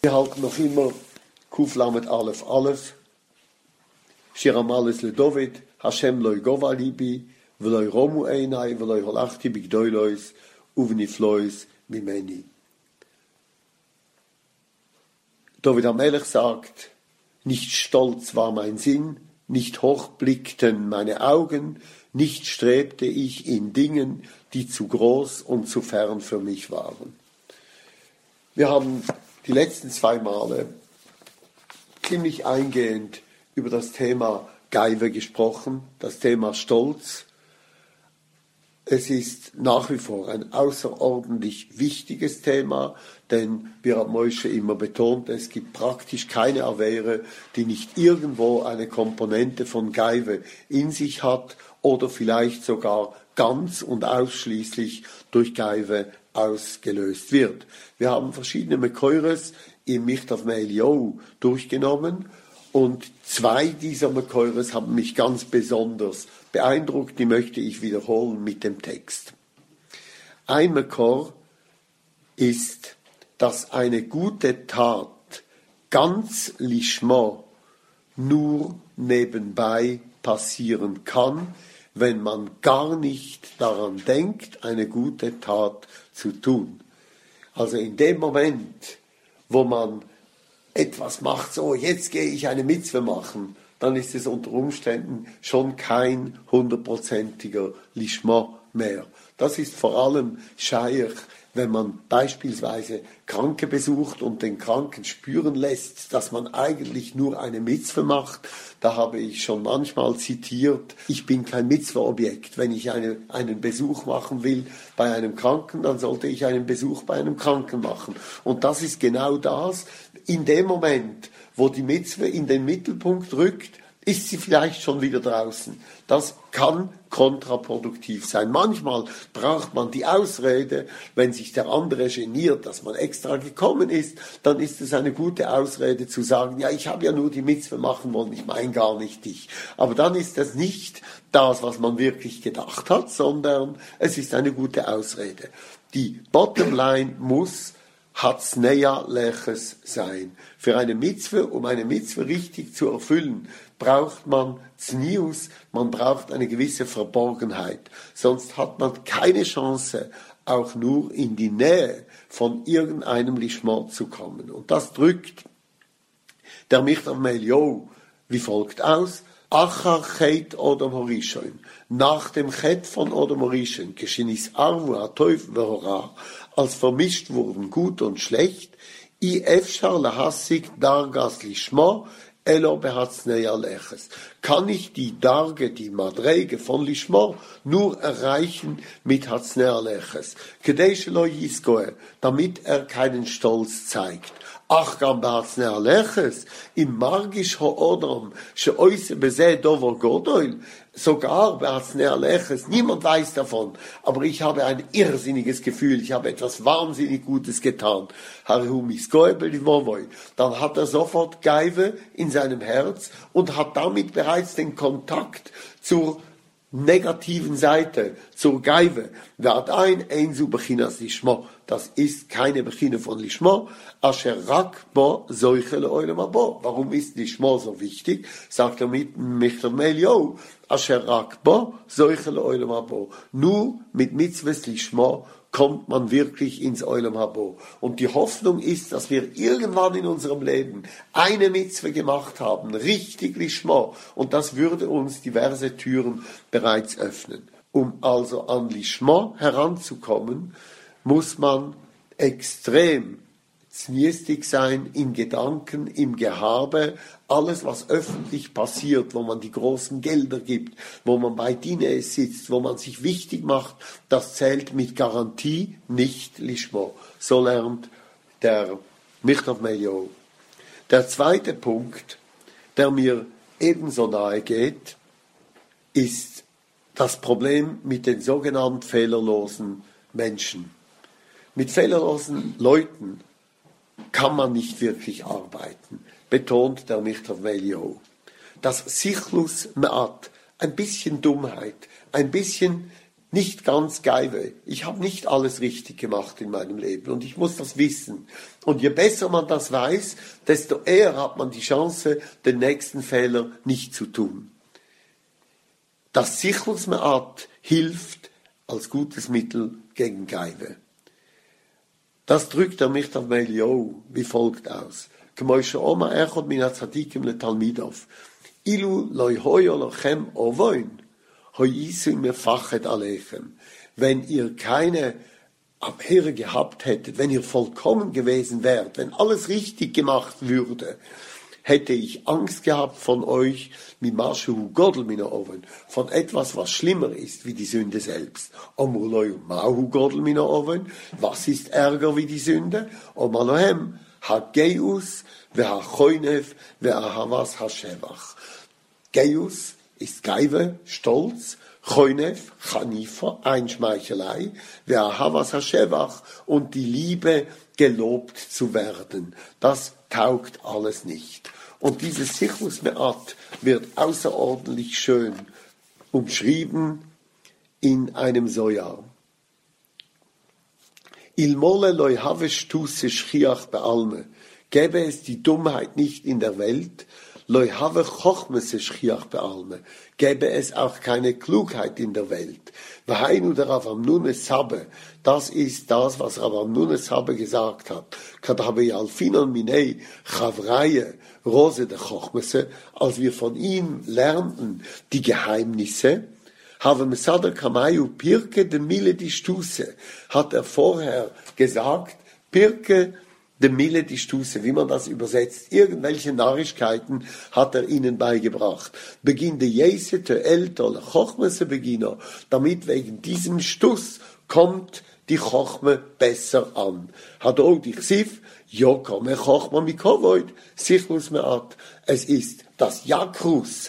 Wir halten noch immer Kuf Lamed Aleph Aleph, Shir Amales LeDavid, Hashem loi gova libi, v'loi romu einai, v'loi holachti bigdoilois, uvniflois mimeni. David HaMelech sagt, nicht stolz war mein Sinn, nicht hoch blickten meine Augen, nicht strebte ich in Dingen, die zu groß und zu fern für mich waren. Wir haben die letzten 2 Male ziemlich eingehend über das Thema Geive gesprochen, das Thema Stolz. Es ist nach wie vor ein außerordentlich wichtiges Thema, denn wir haben Moshe immer betont, es gibt praktisch keine Avere, die nicht irgendwo eine Komponente von Geive in sich hat oder vielleicht sogar ganz und ausschließlich durch Geive ausgelöst wird. Wir haben verschiedene Mekoires im Michtav Me'Eliyahu durchgenommen und 2 dieser Mekoires haben mich ganz besonders beeindruckt, die möchte ich wiederholen mit dem Text. Ein Mekor ist, dass eine gute Tat ganz lishma nur nebenbei passieren kann, wenn man gar nicht daran denkt, eine gute Tat zu tun. Also in dem Moment, wo man etwas macht, so jetzt gehe ich eine Mitzwe machen, dann ist es unter Umständen schon kein 100%iger Lishma mehr. Das ist vor allem Scheich, wenn man beispielsweise Kranke besucht und den Kranken spüren lässt, dass man eigentlich nur eine Mitzwe macht. Da habe ich schon manchmal zitiert, ich bin kein Mitzwe-Objekt. Wenn ich einen Besuch machen will bei einem Kranken, dann sollte ich einen Besuch bei einem Kranken machen. Und das ist genau das. In dem Moment, wo die Mitzwe in den Mittelpunkt rückt, ist sie vielleicht schon wieder draußen. Das kann kontraproduktiv sein. Manchmal braucht man die Ausrede, wenn sich der andere geniert, dass man extra gekommen ist, dann ist es eine gute Ausrede zu sagen, ja, ich habe ja nur die Mitzwe machen wollen, ich meine gar nicht dich. Aber dann ist das nicht das, was man wirklich gedacht hat, sondern es ist eine gute Ausrede. Die Bottomline muss Hatznea Leches sein. Für eine Mitzwe, um eine Mitzwe richtig zu erfüllen, braucht man Znius, man braucht eine gewisse Verborgenheit. Sonst hat man keine Chance, auch nur in die Nähe von irgendeinem Lishma zu kommen. Und das drückt der Michtav Me'Eliyahu wie folgt aus: Achar Chet Odom Horishon, nach dem Chet von Odom Horishon, Geschinis Arvu HaToiv V'Hora, als vermischt wurden gut und schlecht, I Efshar Lahassig Dargas Lishma, Elo Behatznei Leches. Kann ich die Darge, die Madrege von Lishma nur erreichen mit Hatznei Leches. Kedei shelo yizgoe, damit keinen Stolz zeigt. Ach, gam behatznei Leches, im Margish Ho'odom, she'oise bezeh dover godoil, sogar behatznei Leches, niemand weiß davon, aber ich habe ein irrsinniges Gefühl, ich habe etwas wahnsinnig Gutes getan. Dann hat er sofort Geive in seinem Herz und hat damit bereits den Kontakt zur negativen Seite, zur Geive. Das ist keine Bechina von Lishma. Warum ist Lishma so wichtig? Sagt er mit Michtav Me'Eliyahu. Nur mit Mitzvahs Lishma kommt man wirklich ins Olam Habo. Und die Hoffnung ist, dass wir irgendwann in unserem Leben eine Mitzwe gemacht haben, richtig Lishma. Und das würde uns diverse Türen bereits öffnen. Um also an Lishma heranzukommen, muss man extrem zniestig sein in Gedanken, im Gehabe, alles was öffentlich passiert, wo man die großen Gelder gibt, wo man bei Dines sitzt, wo man sich wichtig macht, das zählt mit Garantie nicht Lishma. So lernt der Michtav Me'Eliyahu. Der zweite Punkt, der mir ebenso nahe geht, ist das Problem mit den sogenannten fehlerlosen Menschen. Mit fehlerlosen Leuten kann man nicht wirklich arbeiten, betont der Michtav Me'Eliyahu. Das Sichlus Me'at, ein bisschen Dummheit, ein bisschen nicht ganz Geive. Ich habe nicht alles richtig gemacht in meinem Leben und ich muss das wissen. Und je besser man das weiß, desto eher hat man die Chance, den nächsten Fehler nicht zu tun. Das Sichlusmeat hilft als gutes Mittel gegen Geive. Das drückt der Michtav Eliyahu wie folgt aus. כמו שאומר אחד מן הצדיקים לתלמידיו, אילו לא היה לכם אבון, הייסו מפחד עליכם. Wenn ihr keine Abhöre gehabt hättet, wenn ihr vollkommen gewesen wärt, wenn alles richtig gemacht würde, hätte ich Angst gehabt von euch, von etwas, was schlimmer ist wie die Sünde selbst. Was ist Ärger wie die Sünde? Hageus ve'achoinef ve'ahavas hashevach. Geus ist Geive, Stolz, Choinef, Chanifa, Einschmeichelei, ve'ahavas hashevach und die Liebe, gelobt zu werden. Das taugt alles nicht. Und dieses Sichus Me'at wird außerordentlich schön umschrieben in einem Sojar. Ilmole loi have stusse schiach bealme. Gäbe es die Dummheit nicht in der Welt, loi have chochmese schiach bealme. Gäbe es auch keine Klugheit in der Welt. Vahainu der Rav Amnune Sabbe, das ist das, was Rav Amnune Sabbe gesagt hat. Kadabe yalfinon minei chavraye rose der chochmese, als wir von ihm lernten die Geheimnisse, Have Mesader Kamayu Pirke de Mille die Stuße, hat vorher gesagt, Pirke de Mille die Stuße, wie man das übersetzt. Irgendwelche Narrigkeiten hat ihnen beigebracht. Beginn de Jese te Elter le Chochmese Beginner, damit wegen diesem Stuss kommt die Chochme besser an. Hat auch die Chsif, Jokka me Chochma mikovoid, Sichlus me'at. Es ist das Jakrus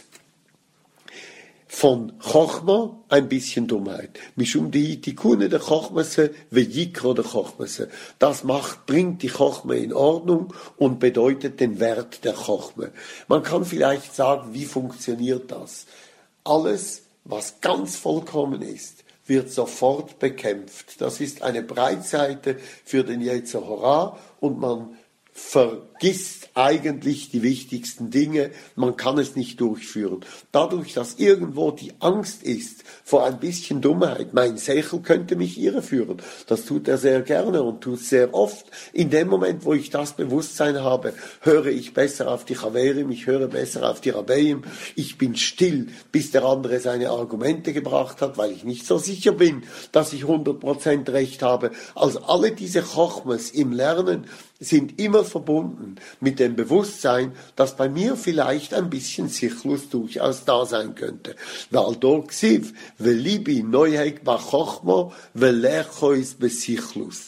von Chochma ein bisschen Dummheit. Mishum die Tikune der Chochmese ve Yikro der Chochmese. Das bringt die Chochme in Ordnung und bedeutet den Wert der Chochme. Man kann vielleicht sagen, wie funktioniert das? Alles, was ganz vollkommen ist, wird sofort bekämpft. Das ist eine Breitseite für den Yetzer Hara und man vergisst eigentlich die wichtigsten Dinge, man kann es nicht durchführen. Dadurch, dass irgendwo die Angst ist vor ein bisschen Dummheit, mein Sechel könnte mich irreführen, das tut er sehr gerne und tut sehr oft. In dem Moment, wo ich das Bewusstsein habe, höre ich besser auf die Chaverim, ich höre besser auf die Rabbeim, ich bin still, bis der andere seine Argumente gebracht hat, weil ich nicht so sicher bin, dass ich 100% Recht habe. Also alle diese Chochmes im Lernen sind immer verbunden mit dem Bewusstsein, dass bei mir vielleicht ein bisschen Sichlus durchaus da sein könnte. Weil dort ksiv, velibi neuheik bachochmo, velechois besichlus.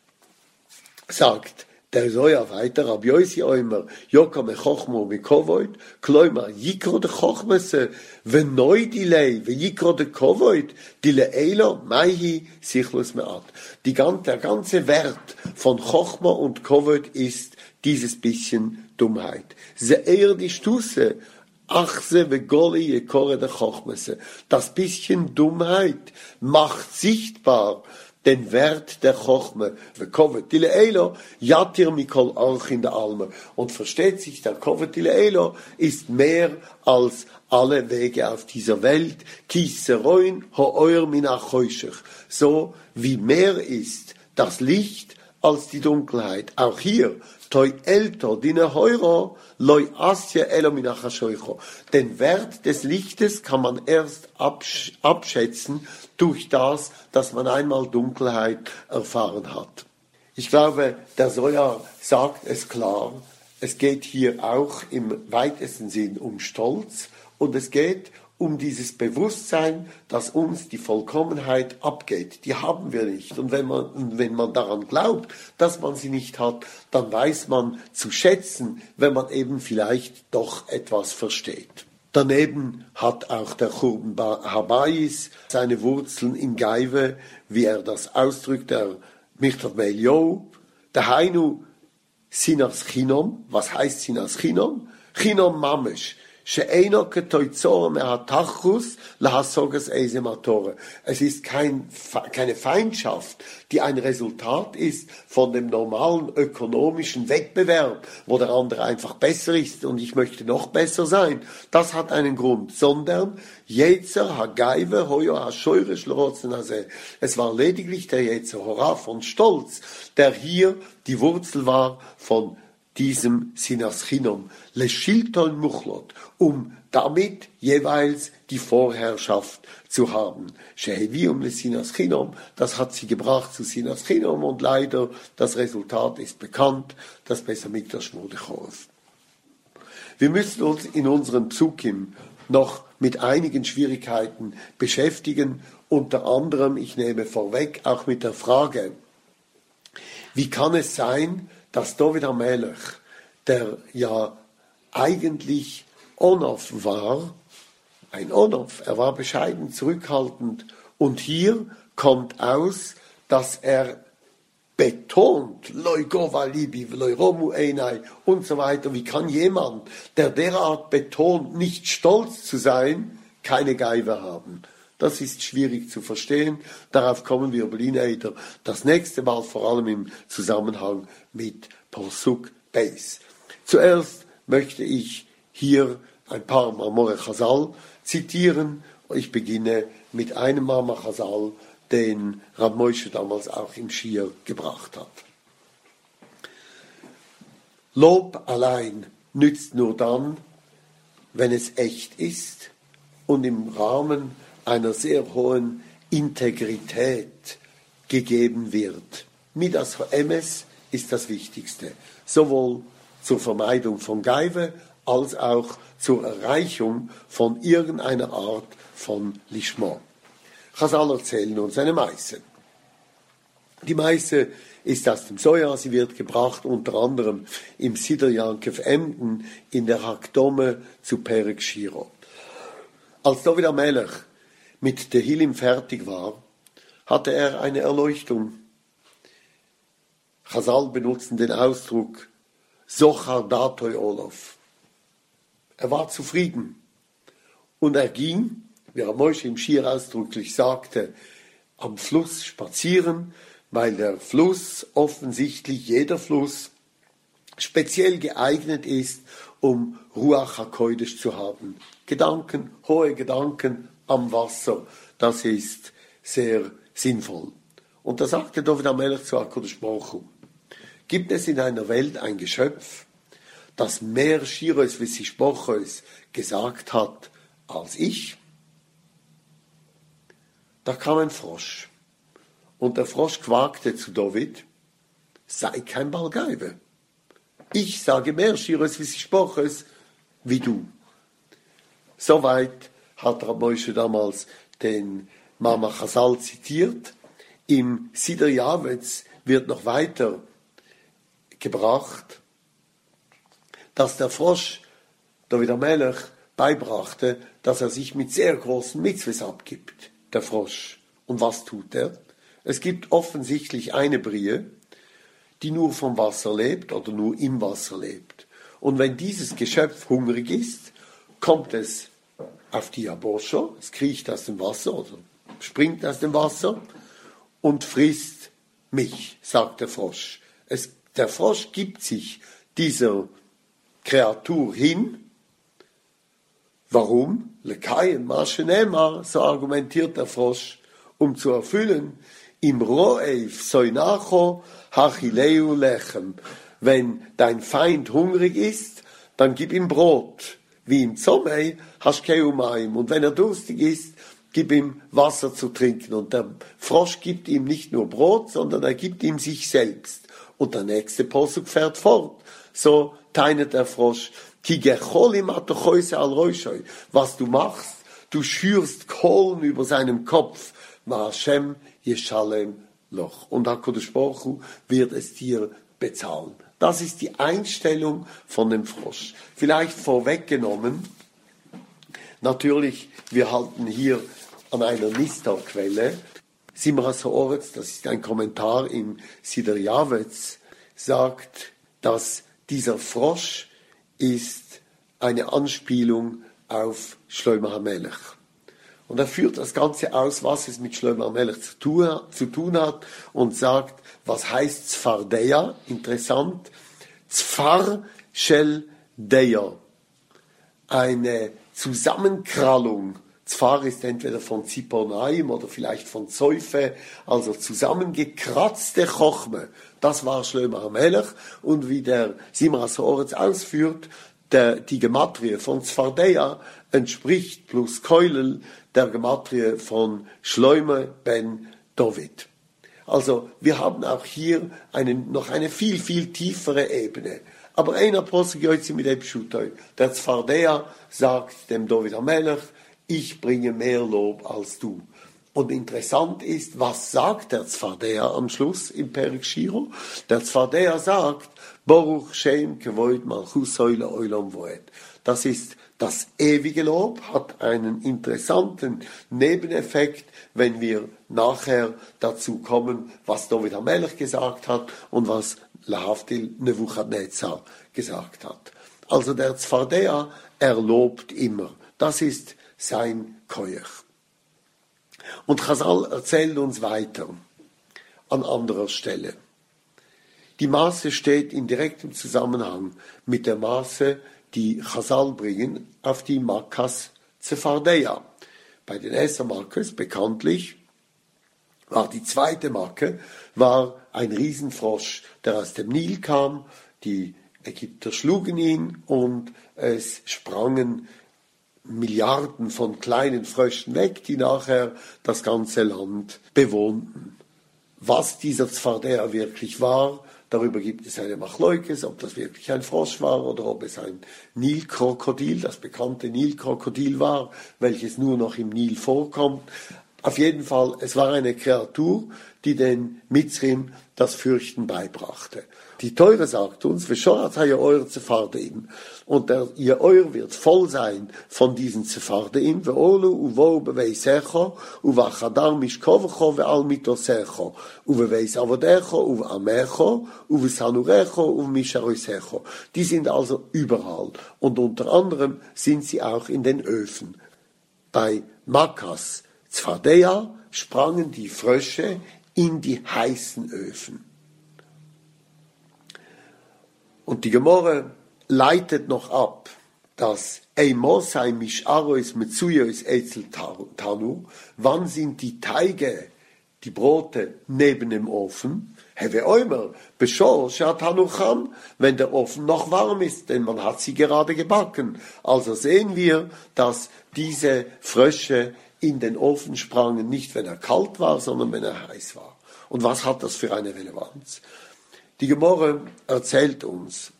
Sagt der Soja weiter, Rabbi Yossi Oimer, Yoka me Chochmo me Kovoid, Kloimer, Yikro de Chochmese, venoi dilei, ve Yikro de Kovoid, dile Eilo, Maihi, Sichlus me'at. Der ganze Wert von Chochma und Kovoid ist dieses bisschen Dummheit. Se eher die Stusse, Achse ve Goli Yekore de Chochmese. Das bisschen Dummheit macht sichtbar den Wert der Chochme. Dile Elo, Yatir Mikol Arch in der Alme. Und versteht sich, der Kovet Dile Elo ist mehr als alle Wege auf dieser Welt. Kiseroin ho euer minachoishech. So wie mehr ist das Licht als die Dunkelheit. Auch hier, toi elto dine heuro, loi asje elo minachashoicho. Den Wert des Lichtes kann man erst abschätzen durch das, dass man einmal Dunkelheit erfahren hat. Ich glaube, der Soja sagt es klar, es geht hier auch im weitesten Sinn um Stolz und es geht um dieses Bewusstsein, dass uns die Vollkommenheit abgeht. Die haben wir nicht. Und wenn man daran glaubt, dass man sie nicht hat, dann weiß man zu schätzen, wenn man eben vielleicht doch etwas versteht. Daneben hat auch der Churban Habayis seine Wurzeln in Geive, wie er das ausdrückt, der Michtav Eliyahu. Der Hainu Sinas Chinom. Was heißt Sinas Chinom? Chinom Mamesh. She'eino ketoizor mehatachus lahasogas eisematore. Es ist keine Feindschaft, die ein Resultat ist von dem normalen ökonomischen Wettbewerb, wo der andere einfach besser ist und ich möchte noch besser sein. Das hat einen Grund, sondern Yetzer hagaive hoyo hashoire shlotzen hase. Es war lediglich der Yetzer Hora von Stolz, der hier die Wurzel war von diesem Sinas Chinom, le Shilton Muchlot, um damit jeweils die Vorherrschaft zu haben. Shehevium le Sinas Chinom, das hat sie gebracht zu Sinas Chinom und leider, das Resultat ist bekannt, das Beis Hamikdash wurde Chorf. Wir müssen uns in unserem Psukim noch mit einigen Schwierigkeiten beschäftigen, unter anderem, ich nehme vorweg, auch mit der Frage, wie kann es sein, dass David HaMelech, der ja eigentlich Onof war, ein Onof, er war bescheiden, zurückhaltend, und hier kommt aus, dass er betont, Loi gova libi, loi romu einai und so weiter. Wie kann jemand, der derart betont, nicht stolz zu sein, keine Geive haben? Das ist schwierig zu verstehen. Darauf kommen wir Blineider das nächste Mal, vor allem im Zusammenhang mit Posuk Beis. Zuerst möchte ich hier ein paar Mamore Chazal zitieren. Ich beginne mit einem Mama Chazal, den Rab Moshe damals auch im Schir gebracht hat. Lob allein nützt nur dann, wenn es echt ist und im Rahmen einer sehr hohen Integrität gegeben wird. Midas Emes ist das Wichtigste, sowohl zur Vermeidung von Geive als auch zur Erreichung von irgendeiner Art von Lishma. Chazal erzählen uns eine Meise. Die Meise ist aus dem Soja, sie wird gebracht unter anderem im Siddur Yankev Emden in der Hakdome zu Perek Shiro. Als David HaMelech mit Tehillim fertig war, hatte er eine Erleuchtung. Chazal benutzen den Ausdruck Sochar Datoi Olof. Er war zufrieden und er ging, wie Rab Moshe im Schir ausdrücklich sagte, am Fluss spazieren, weil der Fluss offensichtlich, jeder Fluss, speziell geeignet ist, um Ruach HaKodesh zu haben. Gedanken, hohe Gedanken am Wasser, das ist sehr sinnvoll. Und da sagte David HaMelech zu HaKadosh Baruch Hu, gibt es in einer Welt ein Geschöpf, das mehr Shiros V'Sishbochos gesagt hat als ich? Da kam ein Frosch. Und der Frosch quakte zu David, sei kein Balgeibe. Ich sage mehr Shiros V'Sishbochos wie du. Soweit hat Rab Moshe damals den Mama Chazal zitiert. Im Siddur Yavetz wird noch weiter gebracht, dass der Frosch David HaMelech beibrachte, dass er sich mit sehr großen Mitzvahs abgibt, der Frosch. Und was tut er? Es gibt offensichtlich eine Brie, die nur vom Wasser lebt oder nur im Wasser lebt. Und wenn dieses Geschöpf hungrig ist, kommt es auf die Abosho, es kriecht aus dem Wasser oder springt aus dem Wasser und frisst mich, sagt der Frosch. Der Frosch gibt sich dieser Kreatur hin. Warum? Lekayem Maschenema, so argumentiert der Frosch, um zu erfüllen, im Roeif Soinacho Hachileu Lechem. Wenn dein Feind hungrig ist, dann gib ihm Brot. Wie im Zomei Hashkeu Maim. Und wenn er durstig ist, gib ihm Wasser zu trinken. Und der Frosch gibt ihm nicht nur Brot, sondern er gibt ihm sich selbst. Und der nächste Posuk fährt fort. So teinet der Frosch. Was du machst, du schürst Kohlen über seinem Kopf. Hashem Yeshalem Loch. Und HaKadosh Baruch Hu wird es dir bezahlen. Das ist die Einstellung von dem Frosch. Vielleicht vorweggenommen, natürlich, wir halten hier an einer Nistar-Quelle. Simras Haaretz, das ist ein Kommentar im Siddur Yavetz, sagt, dass dieser Frosch ist eine Anspielung auf Shlomo HaMelech. Und er führt das Ganze aus, was es mit Shlomo HaMelech zu tun hat und sagt, was heißt Zfardeia? Interessant. Zfar shel Deya. Eine Zusammenkrallung. Zfar ist entweder von Ziponaim oder vielleicht von Zeufe, also zusammengekratzte Chochme. Das war Shlomo HaMelech. Und wie der Simras Haaretz ausführt, die Gematrie von Zfardeia entspricht plus Keulel der Gematrie von Shlomo ben David. Also wir haben auch hier noch eine viel, viel tiefere Ebene. Aber ein Apostel geht mit dem Pschutoi. Der Zfardeia sagt dem David HaMelech, ich bringe mehr Lob als du. Und interessant ist, was sagt der Zfardeia am Schluss im Perek Shiro? Der Zfardeia sagt, Baruch Shem Kevod Malchus Oila Olam Voed. Das ist das ewige Lob, hat einen interessanten Nebeneffekt, wenn wir nachher dazu kommen, was David HaMelech gesagt hat und was Lahavdil Nebuchadnezzar gesagt hat. Also der Zfardeia, er lobt immer. Das ist sein Koyach. Und Chazal erzählt uns weiter an anderer Stelle. Die Maße steht in direktem Zusammenhang mit der Maße, die Chazal bringen auf die Makkas Zfardeia. Bei den Esser Makkes bekanntlich war die zweite Macke ein Riesenfrosch, der aus dem Nil kam. Die Ägypter schlugen ihn und es sprangen Milliarden von kleinen Fröschen weg, die nachher das ganze Land bewohnten. Was dieser Zfardeia wirklich war, darüber gibt es eine Machleukes, ob das wirklich ein Frosch war oder ob es ein Nilkrokodil, das bekannte Nilkrokodil war, welches nur noch im Nil vorkommt. Auf jeden Fall, es war eine Kreatur, die den Mitzrim das Fürchten beibrachte. Die Teure sagt uns, Veshorat ha Yaor Zephardeim, und ihr Eur wird voll sein von diesen Zephardeim, ve'olu uvo beveisecho, uvachadar mishkovecho ve'al mitosecho, uveveis avodecho, uveamecho, uvesanurecho, uvemisharoisecho. Die sind also überall, und unter anderem sind sie auch in den Öfen. Bei Makkas Zfardeia sprangen die Frösche in die heißen Öfen. Und die Gemorre leitet noch ab, dass Eimosai Misharois Metsuyois Eitzel Tanu, wann sind die Teige, die Brote neben dem Ofen? Hewe Eumer, Beshor Shatanucham, wenn der Ofen noch warm ist, denn man hat sie gerade gebacken. Also sehen wir, dass diese Frösche in den Ofen sprangen, nicht wenn er kalt war, sondern wenn er heiß war. Und was hat das für eine Relevanz? Die Gemorre erzählt uns,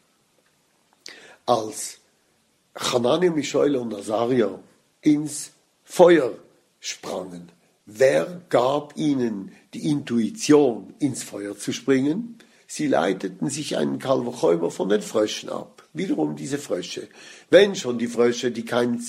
als Hanania, Mishael und Azaria ins Feuer sprangen, wer gab ihnen die Intuition, ins Feuer zu springen? Sie leiteten sich einen Kalvachomer von den Fröschen ab. Wiederum diese Frösche. Wenn schon die Frösche, die keinen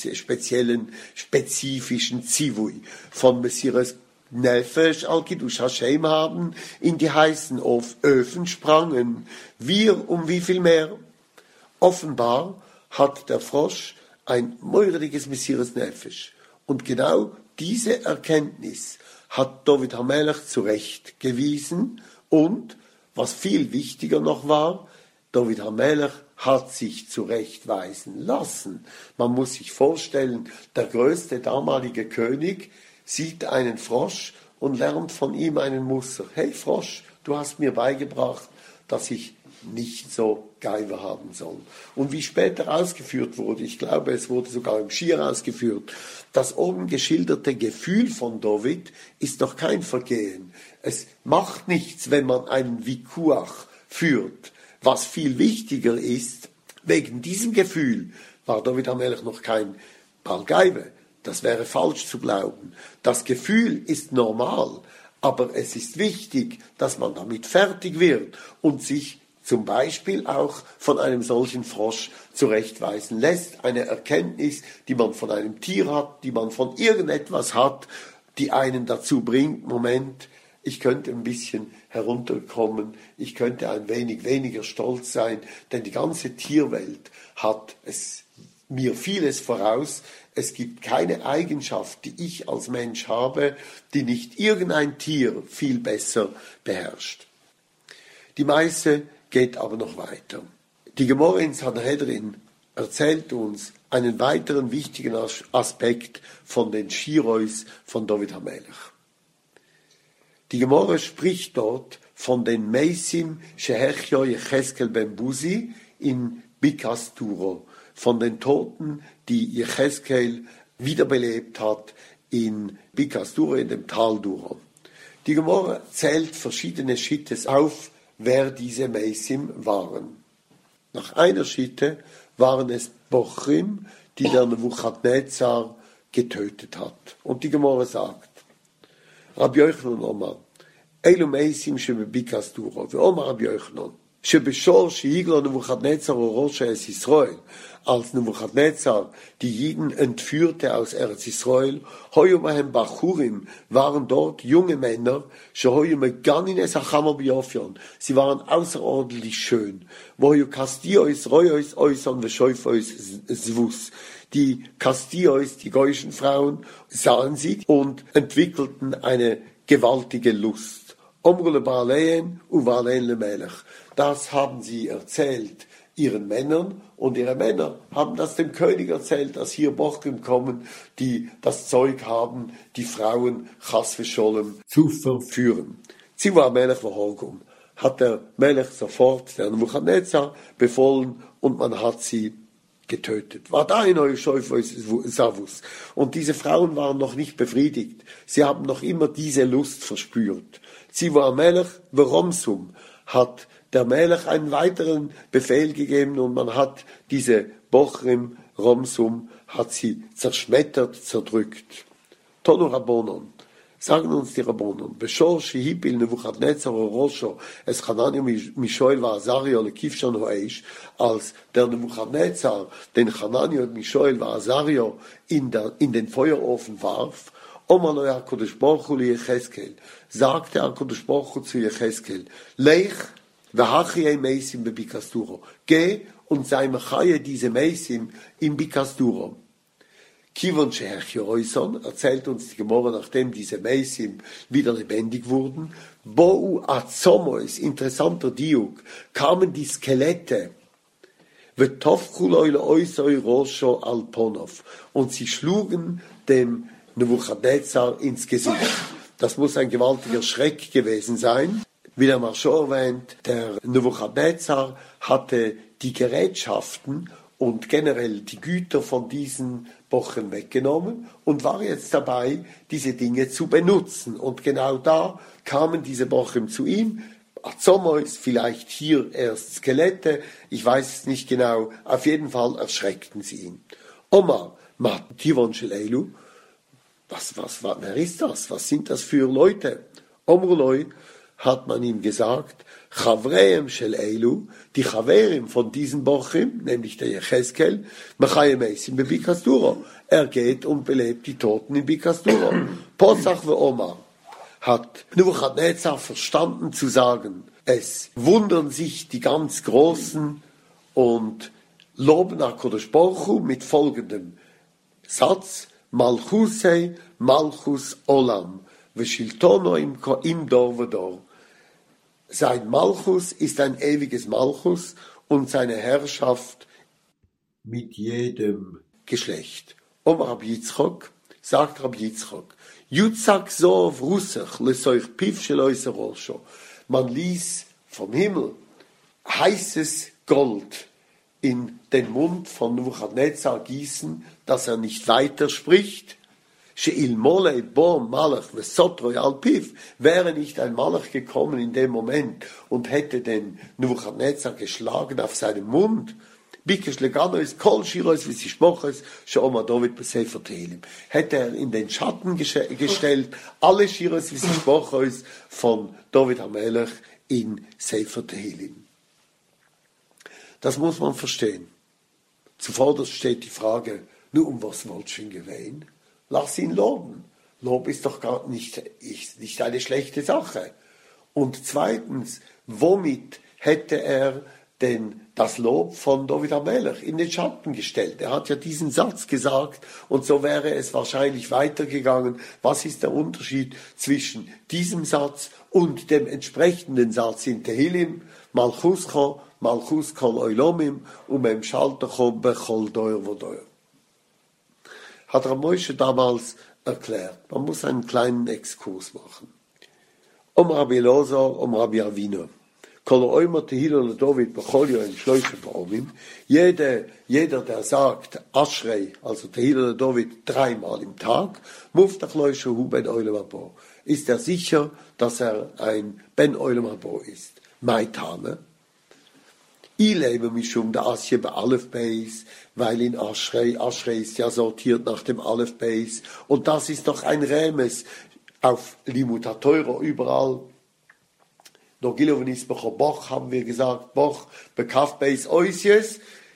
spezifischen Zivui von Messias Nefesh al-Kiddush Hashem haben, in die heißen Öfen sprangen. Wir wie viel mehr? Offenbar hat der Frosch ein meuriges Messias Nefesh. Und genau diese Erkenntnis hat David HaMelech zurechtgewiesen und, was viel wichtiger noch war, David HaMelech hat sich zurechtweisen lassen. Man muss sich vorstellen, der größte damalige König sieht einen Frosch und lernt von ihm einen Muster. Hey Frosch, du hast mir beigebracht, dass ich nicht so Geiver haben soll. Und wie später ausgeführt wurde, ich glaube, es wurde sogar im Schir ausgeführt, das oben geschilderte Gefühl von David ist doch kein Vergehen. Es macht nichts, wenn man einen Vikuach führt. Was viel wichtiger ist, wegen diesem Gefühl war David HaMelech noch kein Baal Geive. Das wäre falsch zu glauben. Das Gefühl ist normal, aber es ist wichtig, dass man damit fertig wird und sich zum Beispiel auch von einem solchen Frosch zurechtweisen lässt. Eine Erkenntnis, die man von einem Tier hat, die man von irgendetwas hat, die einen dazu bringt, Moment, ich könnte ein bisschen herunterkommen, ich könnte ein wenig weniger stolz sein, denn die ganze Tierwelt hat es mir vieles voraus. Es gibt keine Eigenschaft, die ich als Mensch habe, die nicht irgendein Tier viel besser beherrscht. Die Meise geht aber noch weiter. Die Gemorre in Sanhedrin erzählt uns einen weiteren wichtigen Aspekt von den Shirois von David HaMelech. Die Gemorre spricht dort von den Meisim Shehechyo Yecheskel ben Buzi in Bikas Duro, von den Toten, die Jecheskel wiederbelebt hat in Bikas Duro, in dem Tal Duro. Die Gemorre zählt verschiedene Schittes auf, wer diese Meisim waren. Nach einer Schitte waren es Bochrim, die der Nebuchadnezzar getötet hat. Und die Gemorre sagt, Rabbi Yochanan Omar, Elu Meisim shebebikas Duro, ve'omar Rabbi Yochanan, שבשור שהגלו נבוכדנצר וראש ארץ ישראל, als Nebuchadnezzar die Jiden entführte aus Eretz Israel, hoyu mahem Bachurim, waren dort junge Männer, shehoyu meganines achamer biofion, sie waren außerordentlich schön, woyu kastiois, royois, oison, veshoifois, zvus, die Kastiois, die goyischen Frauen, sahen sie und entwickelten eine gewaltige Lust. Omrule Baalein u Baalein le Melech. Das haben sie erzählt ihren Männern und ihre Männer haben das dem König erzählt, dass hier Bochrim kommen, die das Zeug haben, die Frauen Chas v'Sholem zu verführen. Ziva Melech v'Horgum hat der Melech sofort der Nebuchadnezzar befohlen und man hat sie getötet. War da in euch Savus. Und diese Frauen waren noch nicht befriedigt. Sie haben noch immer diese Lust verspürt. Ziva Melech v'Romsum hat der Melech einen weiteren Befehl gegeben und man hat diese Bochrim, Romsum, hat sie zerschmettert, zerdrückt. Tonu Rabbonon, sagen uns die Rabbonon, Beshor shehipil Nebuchadnezzar Rosho, es Hananiah Mishoel va Azario lekivshon hoeish, als der Nebuchadnezzar den Hananiah und Mishoel va Azario in den Feuerofen warf, Omar lo HaKadosh Baruch Hu li Yecheskel, sagte HaKadosh Baruch Hu zu Yecheskel, Leich geh und sei Mechaye diese Meisim im Bikasturo. Kivon Sheherchioison erzählt uns die Gemorre, nachdem diese Meisim wieder lebendig wurden, Bou Azomois, interessanter Diuk, kamen die Skelette, und sie schlugen dem Nebuchadnezzar ins Gesicht. Das muss ein gewaltiger Schreck gewesen sein. Wie der Marschor erwähnt, der Nebuchadnezzar hatte die Gerätschaften und generell die Güter von diesen Bochen weggenommen und war jetzt dabei, diese Dinge zu benutzen. Und genau da kamen diese Bochen zu ihm, Azomois, vielleicht hier erst Skelette, ich weiß es nicht genau, auf jeden Fall erschreckten sie ihn. Omar, Tivon Shel Eilu, wer ist das? Was sind das für Leute? Omruloi, hat man ihm gesagt, Chavreim Shel Eilu, die Chaverim von diesen Bochim, nämlich der Yecheskel, Mechayem Eisim be Bikas Duro. Er geht und belebt die Toten in Bikas Duro. Posach ve Omar hat Nebuchadnezzar verstanden zu sagen, es wundern sich die ganz Großen und loben HaKadosh Baruch Hu mit folgendem Satz, Malchusei, Malchus Olam, Veshiltono im Dor v'Dor. Sein Malchus ist ein ewiges Malchus und seine Herrschaft mit jedem Geschlecht. Rabbi Yitzchok, sagt Rabbi Yitzchok, Yutzak so vrusach lesoich piv sheloise rosho. Man ließ vom Himmel heißes Gold in den Mund von Nebuchadnezzar gießen, dass er nicht weiter spricht. Wäre nicht ein Malach gekommen in dem Moment und hätte den Nebuchadnezzar geschlagen auf seinem Mund, hätte er in den Schatten gestellt, alle Shiros Visishbochos von David HaMelech in Sefer Tehillim. Das muss man verstehen. Zuvorderst steht die Frage, nur um was wolltest du ihn gewähnen? Lass ihn loben. Lob ist doch gar nicht eine schlechte Sache. Und zweitens, womit hätte er das Lob von David HaMelech in den Schatten gestellt. Er hat ja diesen Satz gesagt und so wäre es wahrscheinlich weitergegangen. Was ist der Unterschied zwischen diesem Satz und dem entsprechenden Satz in Tehillim? Malchus kol oilomim umem shaltacho bechol doer vodoer. Hat Rav Moshe damals erklärt. Man muss einen kleinen Exkurs machen. Rabbi Elazar, Rabbi Avinu. Jeder, der sagt Ashrei, also Tehillah David, 3-mal im Tag, ist er sicher, dass er ein Ben Olam Haba ist. Maitame. Ich lebe mich der Asje bei Aleph Beis, weil in Ashrei ist ja sortiert nach dem Aleph Beis, und das ist doch ein Remes auf Limut HaTorah überall. Noch Gilovenis Boch haben wir gesagt, Boch bekaf Beis Oisies,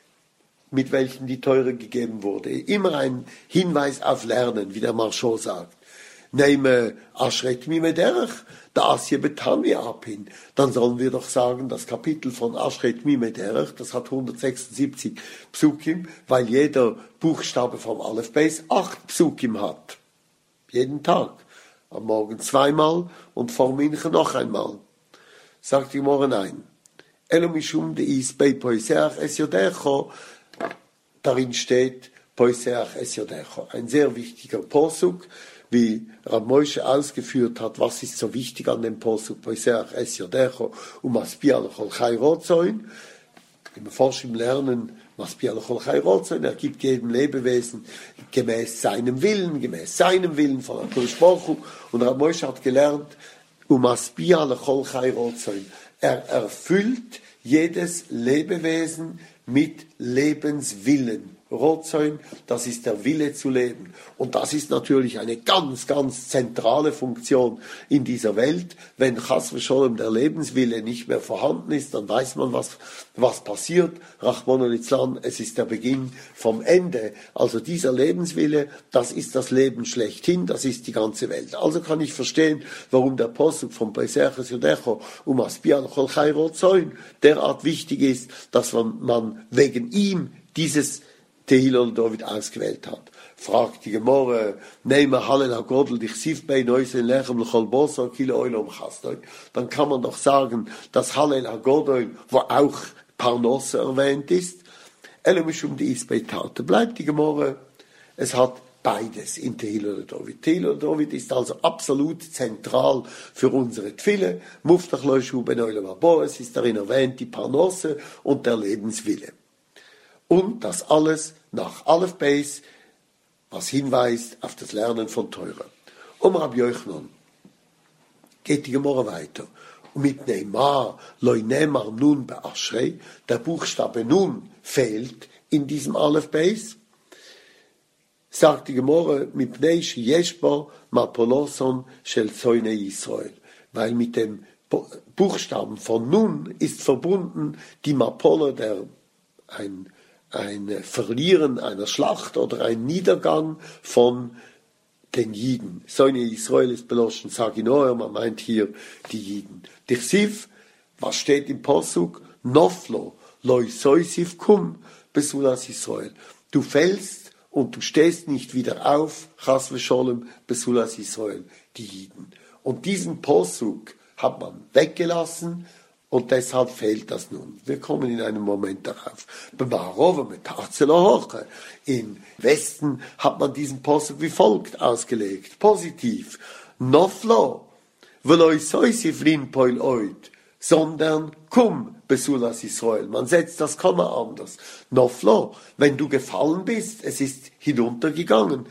mit welchen die Teure gegeben wurde. Immer ein Hinweis auf Lernen, wie der Marchand sagt. Nehme Aschret mi mederech, da Asje betami abhin. Dann sollen wir doch sagen, das Kapitel von Aschret mi mederech, das hat 176 Psukim, weil jeder Buchstabe vom Aleph Beis 8 Psukim hat. Jeden Tag. Am Morgen 2-mal und vor Minchen noch einmal. Sagt die Gemara nein. Elomishum de is bei Poiseach es yodecho. Darin steht Poiseach es yodecho. Ein sehr wichtiger Posuk, wie Rav Moshe ausgeführt hat, was ist so wichtig an dem Posuk Poiseach es yodecho umaspia lechol chai rotzoin. Im Forschung lernen Maspia lechol chai rotzoin. Er gibt jedem Lebewesen gemäß seinem Willen von HaKadosh Baruch Hu. Und Rav Moshe hat gelernt, Umaspia lechol chai rotzoin. Er erfüllt jedes Lebewesen mit Lebenswillen. Rotzoin, das ist der Wille zu leben. Und das ist natürlich eine ganz, ganz zentrale Funktion in dieser Welt. Wenn Chas v'Sholem der Lebenswille nicht mehr vorhanden ist, dann weiß man, was passiert. Rachmana litzlan, es ist der Beginn vom Ende. Also dieser Lebenswille, das ist das Leben schlechthin, das ist die ganze Welt. Also kann ich verstehen, warum der Posuk von Poiseach Yodecho Aspia lechol chai rotzoin derart wichtig ist, dass man wegen ihm dieses Tehillah David ausgewählt hat. Fragt die Gemorre, nehme Hallel HaGodel, dich sief bei Neusen Lechem lechol Bosa, kilo Oilom Chasdoi. Dann kann man doch sagen, dass Hallel HaGodel, wo auch Parnosse erwähnt ist, Elomishum die ist bei Tate. Bleibt die Gemorre, es hat beides in Tehillah David. Tehillah David ist also absolut zentral für unsere Tfille. Muftach Loishu ben Oilom Haba, es ist darin erwähnt, die Parnosse und der Lebenswille. Und das alles nach Aleph Beis, was hinweist auf das Lernen von Teure. Rabbi Yochanan geht die Gemara weiter. Und mit Neymar, Loi Neymar nun bei Ashrei, der Buchstabe nun fehlt in diesem Aleph Beis, sagt die Gemara mit Pneish Yeshba Mapoloson Shel Zoine Yisrael. Weil mit dem Buchstaben von nun ist verbunden die Mapole, ein Verlieren einer Schlacht oder ein Niedergang von den Jiden. Soine Israel ist beloschen, Saginoer, man meint hier die Jiden. Dichsiv, was steht im Posuk? Noflo, loi soisiv kum, besulas Israel. Du fällst und du stehst nicht wieder auf, chas v'sholem, besulas Israel, die Jiden. Und diesen Posuk hat man weggelassen, und deshalb fehlt das nun. Wir kommen in einem Moment darauf. Im Westen hat man diesen Posuk wie folgt ausgelegt. Positiv. Noflo, sondern kum, besulas Israel. Man setzt das Komma anders. Noflo, wenn du gefallen bist, es ist hinuntergegangen.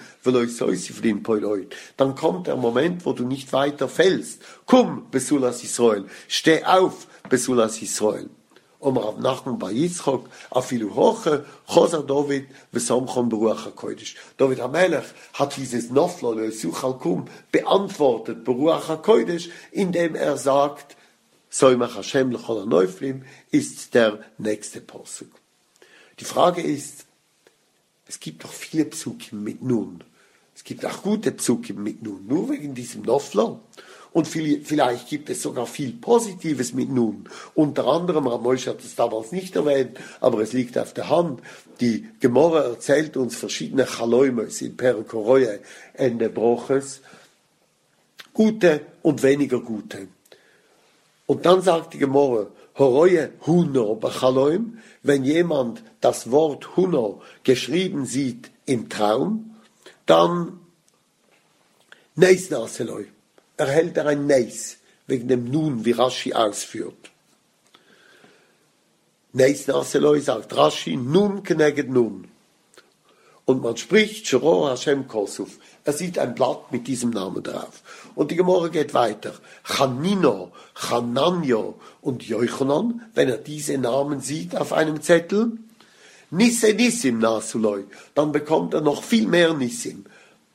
Dann kommt der Moment, wo du nicht weiter fällst. Kum, besulas Israel. Steh auf, besulas Israel. Rav Nachman bei Yitzchok, afilu hoche, chosa David, v'samchon beruach HaKodesh. David HaMelech hat dieses Noflo, lesuchal kum, beantwortet, beruach HaKodesh, indem er sagt, Soimach Hashem lechol ha-Neuflim ist der nächste Posuk. Die Frage ist, es gibt doch viele Psukim mit Nun. Es gibt auch gute Psukim mit Nun, nur wegen diesem Noflo. Und vielleicht gibt es sogar viel Positives mit Nun. Unter anderem, Ramosche hat es damals nicht erwähnt, aber es liegt auf der Hand. Die Gemorre erzählt uns verschiedene Chaloimes in Perikoroje, Ende Broches, gute und weniger gute. Und dann sagt die Gemorre, Horoje Huno Bachaloim, wenn jemand das Wort Huno geschrieben sieht im Traum, dann Neis Naseloi, erhält er ein Neis, wegen dem Nun, wie Rashi ausführt. Neis Naseloi sagt Rashi, Nun kneged Nun. Und man spricht, Shoror Hashem Kosuf. Er sieht ein Blatt mit diesem Namen drauf. Und die Gemorre geht weiter. Chanino, Chananjo und Jochanan, wenn er diese Namen sieht auf einem Zettel, Nisse Nissim Nasuloi, dann bekommt er noch viel mehr Nissim.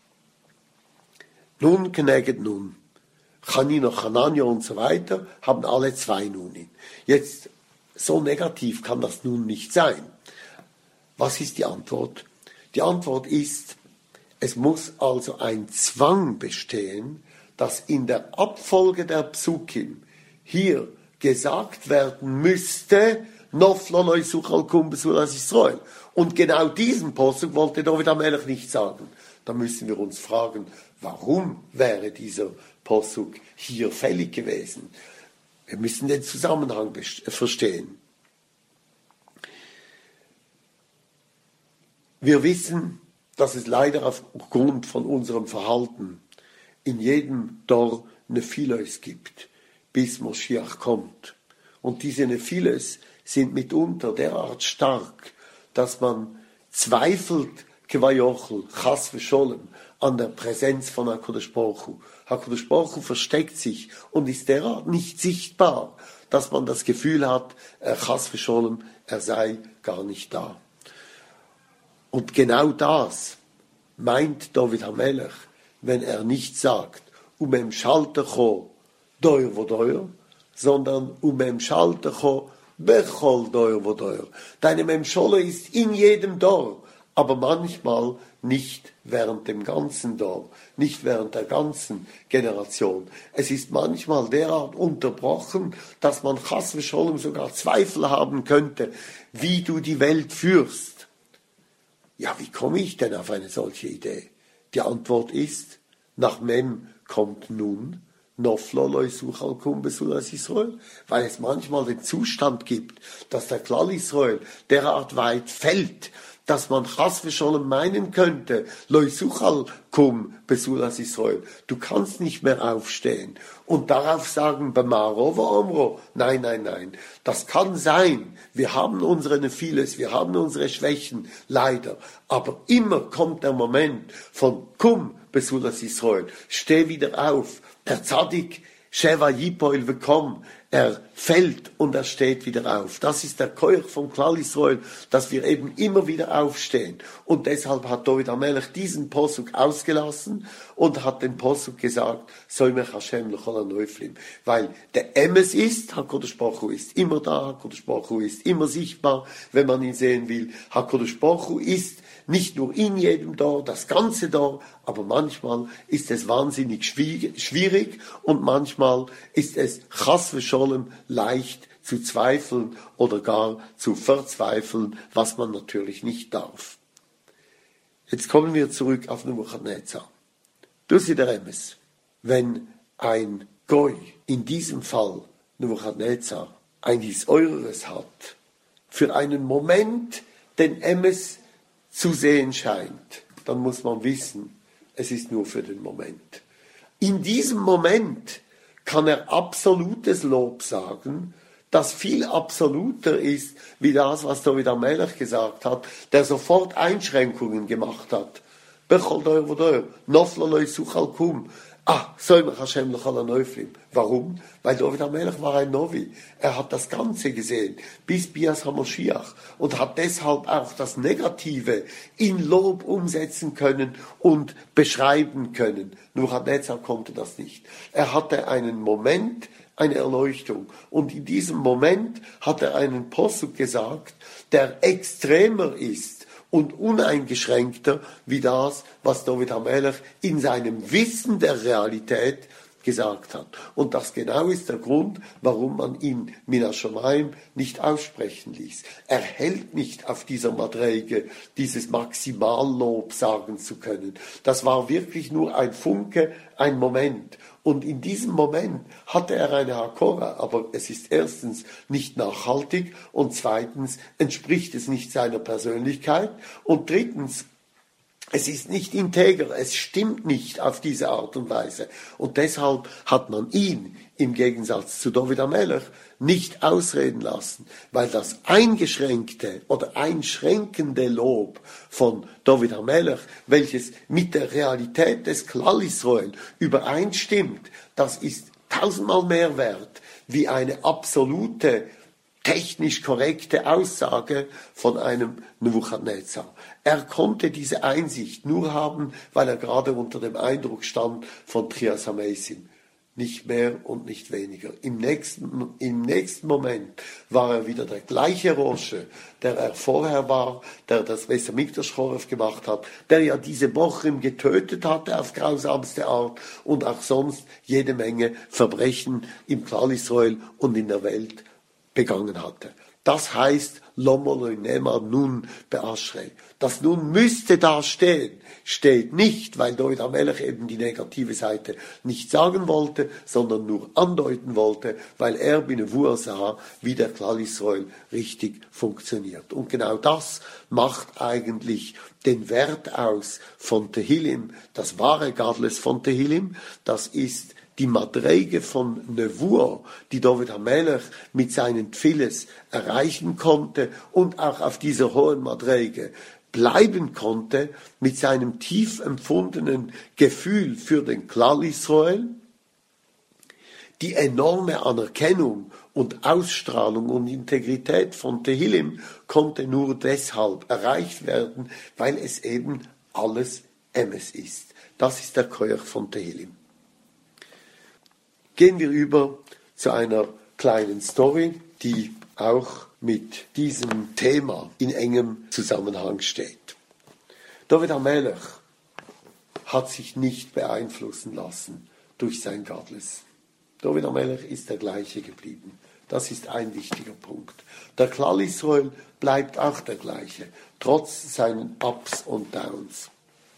Nun kneged Nun. Chanino, Chananjo und so weiter haben alle 2 Nunin. Jetzt, so negativ kann das nun nicht sein. Was ist die Antwort? Die Antwort ist, es muss also ein Zwang bestehen, dass in der Abfolge der Psukim hier gesagt werden müsste, Nofloloi suchal kum besulas Israel. Und genau diesen Posuk wollte David HaMelech nicht sagen. Da müssen wir uns fragen, warum wäre dieser Posuk hier fällig gewesen? Wir müssen den Zusammenhang verstehen. Wir wissen, dass es leider aufgrund von unserem Verhalten in jedem Dor Nephiles gibt, bis Moschiach kommt. Und diese Nephiles sind mitunter derart stark, dass man zweifelt, Kevayochel, Chas v'Sholem, an der Präsenz von HaKadosh Baruch Hu. HaKadosh Baruch Hu versteckt sich und ist derart nicht sichtbar, dass man das Gefühl hat, Chas v'Sholem, er sei gar nicht da. Und genau das meint David HaMelech, wenn er nicht sagt, umem Schaltecho doir vodoir, sondern umem Schaltecho bechol doir vodoir. Deine Memschole ist in jedem Dor, aber manchmal nicht während dem ganzen Dor, nicht während der ganzen Generation. Es ist manchmal derart unterbrochen, dass man Chas v'Sholem sogar Zweifel haben könnte, wie du die Welt führst. Ja, wie komme ich denn auf eine solche Idee? Die Antwort ist, nach Mem kommt nun, Nofloloi suchal kum besulas Israel, weil es manchmal den Zustand gibt, dass der Klal Israel derart weit fällt, dass man Chas v'Sholem meinen könnte, Loi suchal kum besulas Israel. Du kannst nicht mehr aufstehen und darauf sagen, B'maro v'omro. Nein, nein, nein. Das kann sein. Wir haben unsere Nephiles, wir haben unsere Schwächen, leider. Aber immer kommt der Moment von kum besulas Israel. Steh wieder auf. Der Tzadik, Sheva Yipoil v'kom, er fällt und er steht wieder auf. Das ist der Keuch von Klal Israel, dass wir eben immer wieder aufstehen. Und deshalb hat David HaMelech diesen Posuk ausgelassen und hat den Posuk gesagt, Soimech Hashem lechol ha-neuflim. Weil der Emes ist, HaKadosh Baruch Hu ist immer da, HaKadosh Baruch Hu ist immer sichtbar, wenn man ihn sehen will. HaKadosh Baruch Hu ist nicht nur in jedem Dor, das ganze Dor, aber manchmal ist es wahnsinnig schwierig und manchmal ist es Chas v'Sholem leicht zu zweifeln oder gar zu verzweifeln, was man natürlich nicht darf. Jetzt kommen wir zurück auf Nebuchadnezzar. Du siehst der Emes, wenn ein Goy, in diesem Fall Nebuchadnezzar, ein Hisäureres hat, für einen Moment den Emes zu sehen scheint, dann muss man wissen, es ist nur für den Moment. In diesem Moment kann er absolutes Lob sagen, das viel absoluter ist, wie das, was David HaMelech gesagt hat, der sofort Einschränkungen gemacht hat. Bechol doir vodoir, nofloloi suchal kum. Soimech Hashem lechol ha-neuflim. Warum? Weil David HaMelech war ein Novi. Er hat das Ganze gesehen, bis Bias HaMoschiach, und hat deshalb auch das Negative in Lob umsetzen können und beschreiben können. Nebuchadnezzar konnte das nicht. Er hatte einen Moment, eine Erleuchtung. Und in diesem Moment hat er einen Posuk gesagt, der extremer ist und uneingeschränkter wie das, was David HaMelech in seinem Wissen der Realität gesagt hat. Und das genau ist der Grund, warum man ihn Mina Shomayim nicht aussprechen ließ. Er hält nicht auf dieser Madrege, dieses Maximallob sagen zu können. Das war wirklich nur ein Funke, ein Moment. Und in diesem Moment hatte er eine Hakora, aber es ist erstens nicht nachhaltig und zweitens entspricht es nicht seiner Persönlichkeit und drittens es ist nicht integer, es stimmt nicht auf diese Art und Weise. Und deshalb hat man ihn im Gegensatz zu David HaMelech nicht ausreden lassen, weil das eingeschränkte oder einschränkende Lob von David HaMelech, welches mit der Realität des Klal Israel übereinstimmt, das ist tausendmal mehr wert wie eine absolute technisch korrekte Aussage von einem Nebuchadnezzar. Er konnte diese Einsicht nur haben, weil er gerade unter dem Eindruck stand von Trias Hameisim. Nicht mehr und nicht weniger. Im nächsten Moment war er wieder der gleiche Rosche, der er vorher war, der das Beis Hamikdash Choref gemacht hat, der ja diese Bochrim getötet hatte auf grausamste Art und auch sonst jede Menge Verbrechen im Klal Israel und in der Welt begangen hatte. Das heißt, Lomoloi Nema Nun Beaschrei. Das Nun müsste da stehen, steht nicht, weil David HaMelech eben die negative Seite nicht sagen wollte, sondern nur andeuten wollte, weil er Binevur sah, wie der Klal Israel richtig funktioniert. Und genau das macht eigentlich den Wert aus von Tehillim, das wahre Gadles von Tehillim, das ist die Madrege von Nevuah, die David HaMelech mit seinen Tfiles erreichen konnte und auch auf dieser hohen Madrege bleiben konnte mit seinem tief empfundenen Gefühl für den Klal Israel, die enorme Anerkennung und Ausstrahlung und Integrität von Tehillim konnte nur deshalb erreicht werden, weil es eben alles Emes ist. Das ist der Koyach von Tehillim. Gehen wir über zu einer kleinen Story, die auch mit diesem Thema in engem Zusammenhang steht. David HaMelech hat sich nicht beeinflussen lassen durch sein Gadles. David HaMelech ist der gleiche geblieben. Das ist ein wichtiger Punkt. Der Klal Israel bleibt auch der gleiche, trotz seinen Ups und Downs.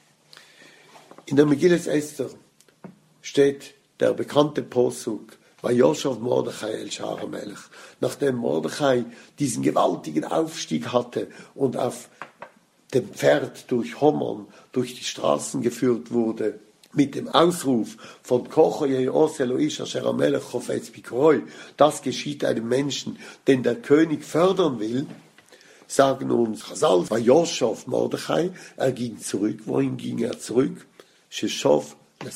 In der Megillas Esther steht der bekannte Posuk, Vayoshav Mordechai el Shar HaMelech, nachdem Mordechai diesen gewaltigen Aufstieg hatte und auf dem Pferd durch Homon durch die Straßen geführt wurde, mit dem Ausruf von Kocho Yeos Eloish Asher HaMelech Chofetz Bikroi, das geschieht einem Menschen, den der König fördern will, sagen uns Chazal, Vayoshav Mordechai, er ging zurück. Wohin ging er zurück? Sheshov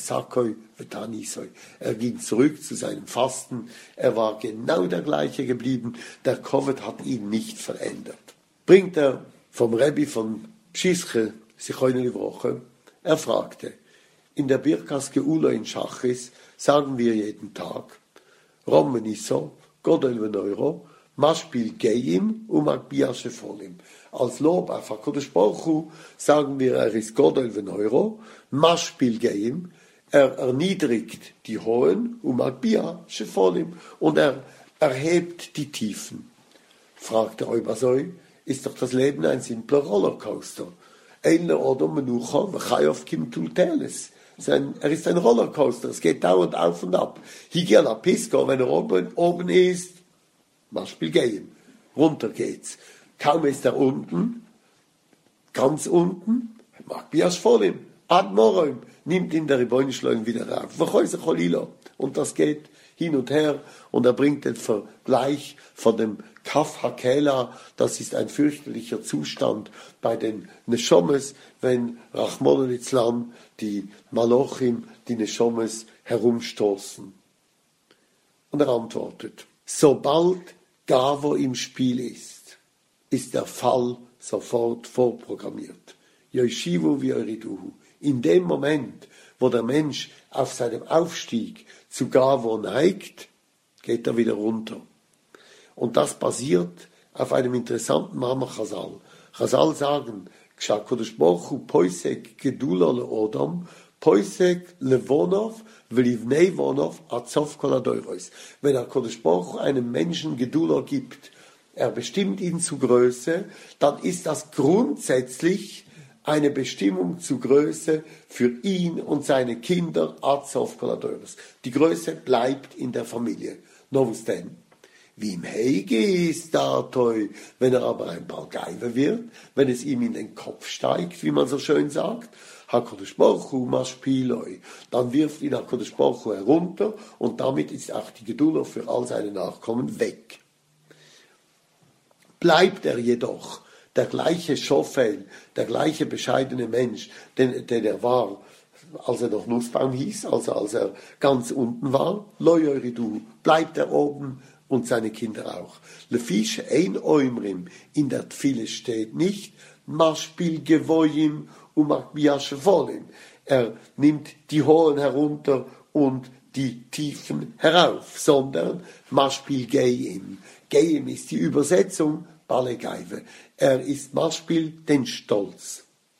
Er ging zurück zu seinem Fasten. Er war genau der gleiche geblieben. Der Covid hat ihn nicht verändert. Bringt er vom Rebbe von Pschischke, Zichrono Livrocha, er fragte, in der Birkas Geula in Schachis sagen wir jeden Tag, Romeniso, Godel v'Neuro, Maspil Geim Magbiya Shefolim. Als Lob auf HaKadosh Baruch Hu sagen wir, er ist Godel v'Neuro, Maspil Geim, er erniedrigt die Hohen, Magbiya Shefolim, und er erhebt die Tiefen. Fragte Oibasoi, ist doch das Leben ein simpler Rollercoaster. Einer oder Menucha, V'chayov Kim Tulteles. Er ist ein Rollercoaster, es geht dauernd auf und ab. Higiala Pisco, wenn er oben ist, Maspil Geim, runter geht's. Kaum ist er unten, ganz unten, Magbiya Shefolim, Ad Morim, nimmt ihn der Ribono Shel Olam wieder rauf. Und das geht hin und her, und er bringt den Vergleich von dem Kaf Hakela, das ist ein fürchterlicher Zustand bei den Neshomes, wenn Rachmana litzlan, die Malochim, die Neshomes herumstoßen. Und er antwortet, sobald Gavo im Spiel ist der Fall sofort vorprogrammiert. Yoshivu v'yoriduhu. In dem Moment, wo der Mensch auf seinem Aufstieg zu Gavo neigt, geht er wieder runter. Und das basiert auf einem interessanten Mama Chazal. Chazal sagen, Kshakodesh Baruch Hu poisek gedula leodam, Poisek levonov velivnei vonov atzov kol hadoros. Wenn HaKadosh Baruch Hu einem Menschen Gedula gibt, er bestimmt ihn zu Größe, dann ist das grundsätzlich eine Bestimmung zu Größe für ihn und seine Kinder atzov kol hadoros. Die Größe bleibt in der Familie. No was denn? Wie im Heige ist da toll, wenn er aber ein Balgeiver wird, wenn es ihm in den Kopf steigt, wie man so schön sagt, HaKadosh Baruch Hu maspiloi, dann wirft ihn HaKadosh Baruch Hu herunter und damit ist auch die Gedula für all seine Nachkommen weg. Bleibt er jedoch der gleiche Schofel, der gleiche bescheidene Mensch, den er war, als er noch Nussbaum hieß, also als er ganz unten war, loyoridu, bleibt er oben und seine Kinder auch. Lefisch ein Oimrim, in der Tfile steht nicht, Maspil Gevoyim und Makbiashevolim. Er nimmt die Hohen herunter und die Tiefen herauf, sondern Maspil Geim. Geim ist die Übersetzung, Balegaive. Er ist Maspil, den Stolz.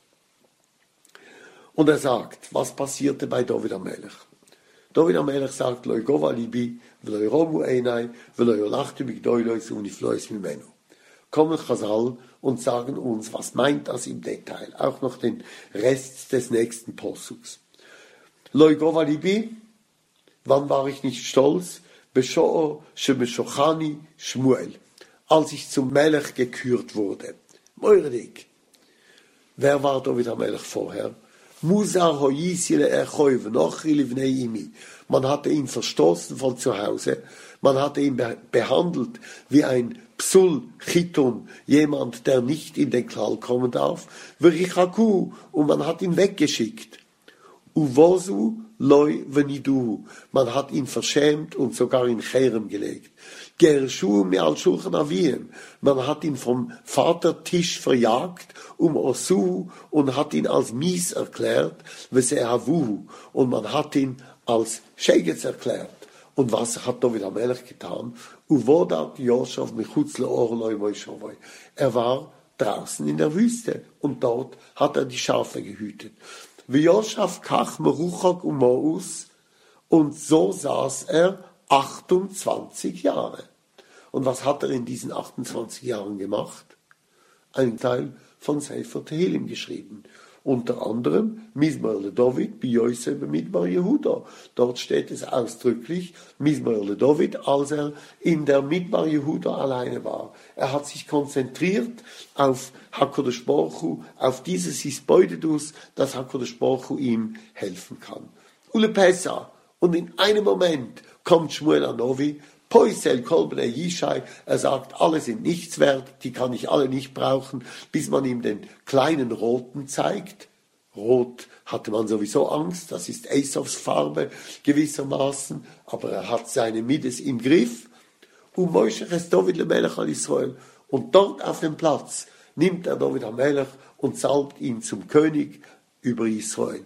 Und er sagt, was passierte bei David HaMelech? David HaMelech sagt, Loi gova libi, v'loi romu einai, v'loi olachtu bigdoilois uniflois mimenu. Kommen Chazal und sagen uns, was meint das im Detail? Auch noch den Rest des nächsten Possuks. Loi gova libi, wann war ich nicht stolz? Besho'o shemeshochani Shmuel. Als ich zum Melech gekürt wurde. Moiredig. Wer war David HaMelech vorher? Musar hoyisile erchoi v'nochi livnei imi. Man hatte ihn verstoßen von zu Hause. Man hatte ihn behandelt wie ein Psul Chitun, jemand, der nicht in den Klall kommen darf. V'richaku, und man hat ihn weggeschickt. Uvosu loi v'niduhu. Man hat ihn verschämt und sogar in Cherem gelegt. Gershu me'al Shulchan Aviem. Man hat ihn vom Vatertisch verjagt, Osu, und hat ihn als mies erklärt, Vesehavuhu, und man hat ihn als Schegetz erklärt. Und was hat David HaMelech getan? Uvodat Yoshav michutz le'orloi moishovoi. Er war draußen in der Wüste und dort hat er die Schafe gehütet. V'yoshav kach meruchak umous, und so saß er 28 Jahre. Und was hat er in diesen 28 Jahren gemacht? Einen Teil von Sefer Tehillim geschrieben. Unter anderem Mizmor LeDavid bi Yosef b'Midbar Yehuda. Dort steht es ausdrücklich, Mizmor LeDavid, als er in der Midbar Yehuda alleine war. Er hat sich konzentriert auf HaKadosh Baruch Hu, auf dieses Hisboidedus, dass HaKadosh Baruch Hu ihm helfen kann. Ule Pesa. Und in einem Moment kommt Shmuel Anovi, Poisel Kolbene Yishai, er sagt, alle sind nichts wert, die kann ich alle nicht brauchen, bis man ihm den kleinen Roten zeigt. Rot hatte man sowieso Angst, das ist Esavs Farbe gewissermaßen, aber er hat seine Mides im Griff. Und Moshe es David LeMelech al Israel. Und dort auf dem Platz nimmt er David HaMelech und salbt ihn zum König über Israel.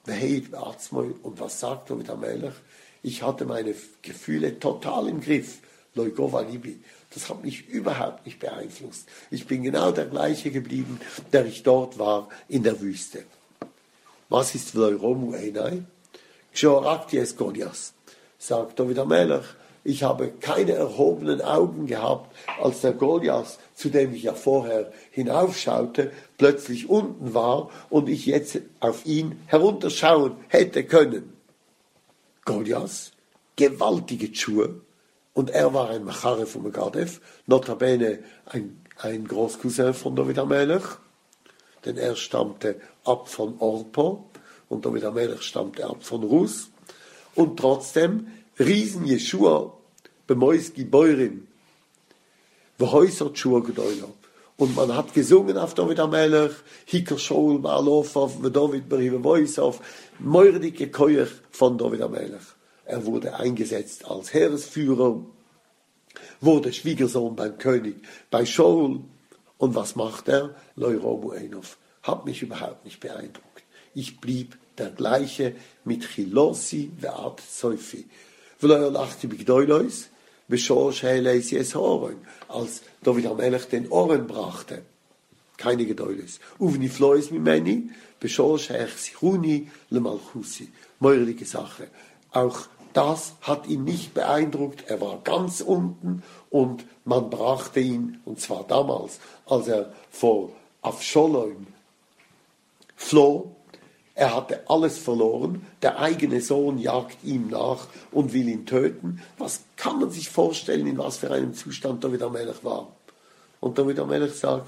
Und was sagt David HaMelech? Ich hatte meine Gefühle total im Griff. Loigova Libi. Das hat mich überhaupt nicht beeinflusst. Ich bin genau der gleiche geblieben, der ich dort war in der Wüste. Was ist Vloiromu Einai? Kshorakti es Goliath. Sagt David HaMelech, ich habe keine erhobenen Augen gehabt, als der Goliath, zu dem ich ja vorher hinaufschaute, plötzlich unten war und ich jetzt auf ihn herunterschauen hätte können. Goliath, gewaltige Schuhe, und er war ein Machare von Megadev, notabene ein Großcousin von David HaMelech, denn er stammte ab von Orpo und David HaMelech stammte ab von Rus, und trotzdem Riesen Jeshua bemois Giboirim, v'hoisot Shua Gedoylo. Und man hat gesungen auf David HaMelech, Hiker Shaul Baalofov, David Berive Voisov, Moirdike Koyach von David HaMelech. Er wurde eingesetzt als Heeresführer, wurde Schwiegersohn beim König, bei Shaul. Und was macht er? Loiromu Einov. Hat mich überhaupt nicht beeindruckt. Ich blieb der gleiche mit Chilosi ve'at Soifi. V'loyolachti bigdoilois, als David HaMelech den Oren brachte. keine Gedäules. Uvni flois mimeni, beschorsch ech sichuni le malchusi. Meurige Sache. Auch das hat ihn nicht beeindruckt. Er war ganz unten und man brachte ihn, und zwar damals, als er vor Avshalom floh. Er hatte alles verloren. Der eigene Sohn jagt ihm nach und will ihn töten. Was kann man sich vorstellen, in was für einem Zustand David HaMelech war? Und David HaMelech sagt,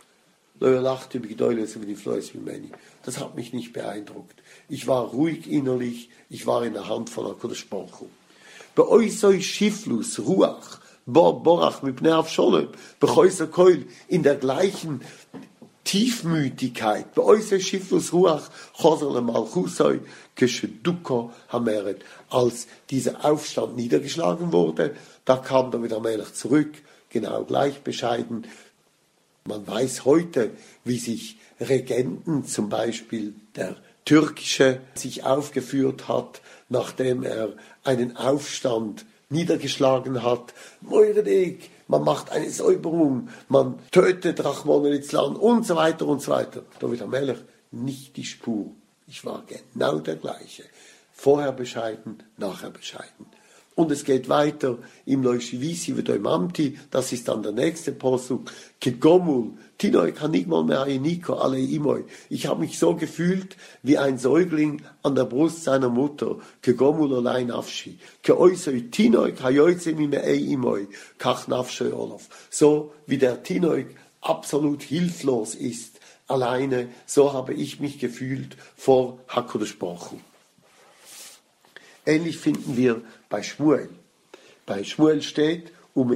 das hat mich nicht beeindruckt. Ich war ruhig innerlich, ich war in der Hand von HaKadosh Baruch Hu. Bei euch soll Schiflus, Ruach, Borach, Mipnei Avshalom, Bechoiser Keul, in der gleichen Tiefmütigkeit. Bei euch soll Schiflus, Ruach, Choser le Malchusoi, Gesheduko Hameret. Als dieser Aufstand niedergeschlagen wurde, da kam David HaMelech zurück, genau gleich bescheiden. Man weiß heute, wie sich Regenten, zum Beispiel der türkische, sich aufgeführt hat, nachdem er einen Aufstand niedergeschlagen hat. Moiredik, man macht eine Säuberung, man tötet Rachmon el-Itzlan und so weiter und so weiter. David HaMelech, nicht die Spur. Ich war genau der gleiche. Vorher bescheiden, nachher bescheiden. Und es geht weiter im Loishivisi Vedoimamti, das ist dann der nächste Posuk, Kegomul, Tinoi Kanigmal Me'ainiko Ale Imoi. Ich habe mich so gefühlt wie ein Säugling an der Brust seiner Mutter, Kegomul Olai Nafshi, Keoisoi Tinoi Kayoitze Me'ei Imoi, Kach Nafshoi Olof. So wie der Tinoi absolut hilflos ist, alleine, so habe ich mich gefühlt vor HaKadosh Baruch Hu. Ähnlich finden wir bei Shmuel. Bei Shmuel steht,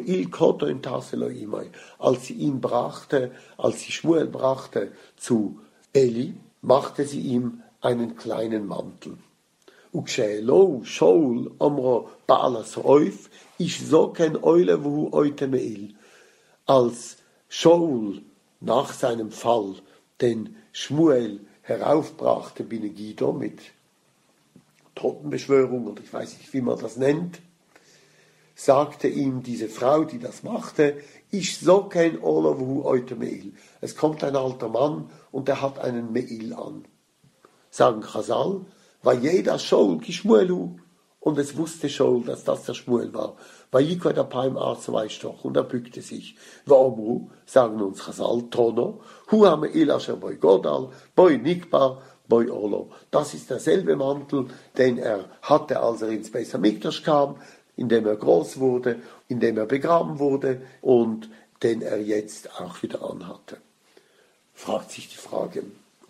als sie Shmuel brachte zu Eli, machte sie ihm einen kleinen Mantel. Als Shaul nach seinem Fall den Shmuel heraufbrachte, Bine-Gido, mit Totenbeschwörung, oder ich weiß nicht, wie man das nennt, sagte ihm diese Frau, die das machte, ich so kein Olavu heute Meil. Es kommt ein alter Mann und er hat einen Meil an. Sagen Chazal, war jeder Shaul Kishmuelu, und es wusste Shaul, dass das der Shmuel war. War Yikoy der Paim Arzweistoch, und er bückte sich. Waomru, sagen uns Chazal, Trono, Hu Meil Asher Boy Godal, Boy Nikbar, Boy Olo. Das ist derselbe Mantel, den er hatte, als er ins Beis Hamikdash kam, in dem er groß wurde, in dem er begraben wurde und den er jetzt auch wieder anhatte. Fragt sich die Frage,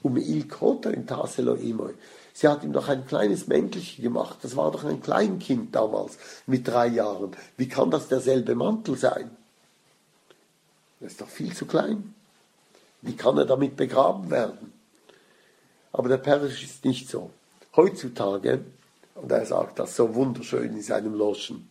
sie hat ihm doch ein kleines Mäntelchen gemacht, das war doch ein Kleinkind damals, mit 3 Jahren. Wie kann das derselbe Mantel sein? Er ist doch viel zu klein. Wie kann er damit begraben werden? Aber der Perisch ist nicht so. Heutzutage, und er sagt das so wunderschön in seinem Loschen,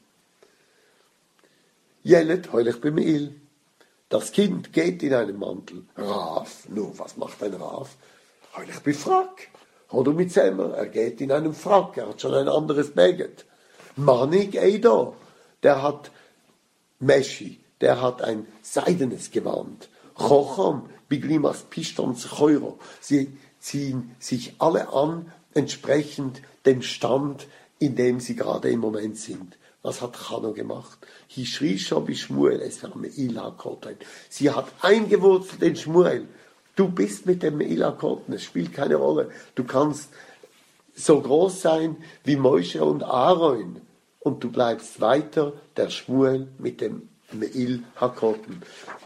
Jelet heulich bemeil. Das Kind geht in einem Mantel. Raf, nur was macht ein Raf? Heulich befrack. Oder mit Semmer, er geht in einem Frack, er hat schon ein anderes Baget. Manik Eido, der hat Meschi, der hat ein seidenes Gewand. Chocham, Biglimas Pistons Cheuro. Sie ziehen sich alle an, entsprechend dem Stand, in dem sie gerade im Moment sind. Was hat Chano gemacht? Sie hat eingewurzelt in Shmuel. Du bist mit dem Meil HaKoten, es spielt keine Rolle. Du kannst so groß sein wie Moshe und Aaron und du bleibst weiter der Shmuel mit dem Meil HaKoten.